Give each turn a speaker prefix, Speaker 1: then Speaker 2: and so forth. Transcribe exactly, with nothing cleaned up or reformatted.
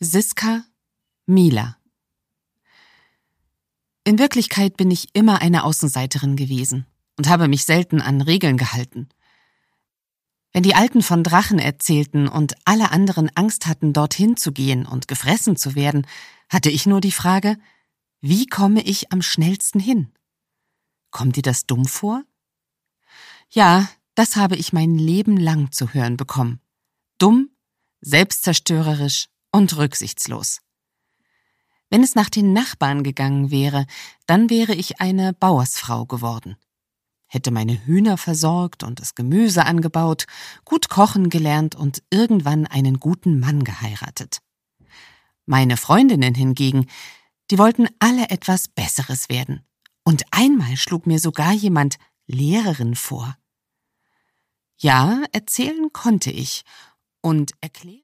Speaker 1: Siska, Mila. In Wirklichkeit bin ich immer eine Außenseiterin gewesen und habe mich selten an Regeln gehalten. Wenn die Alten von Drachen erzählten und alle anderen Angst hatten, dorthin zu gehen und gefressen zu werden, hatte ich nur die Frage, wie komme ich am schnellsten hin? Kommt dir das dumm vor? Ja, das habe ich mein Leben lang zu hören bekommen. Dumm, selbstzerstörerisch und rücksichtslos. Wenn es nach den Nachbarn gegangen wäre, dann wäre ich eine Bauersfrau geworden. Hätte meine Hühner versorgt und das Gemüse angebaut, gut kochen gelernt und irgendwann einen guten Mann geheiratet. Meine Freundinnen hingegen, die wollten alle etwas Besseres werden. Und einmal schlug mir sogar jemand Lehrerin vor. Ja, erzählen konnte ich und erklären.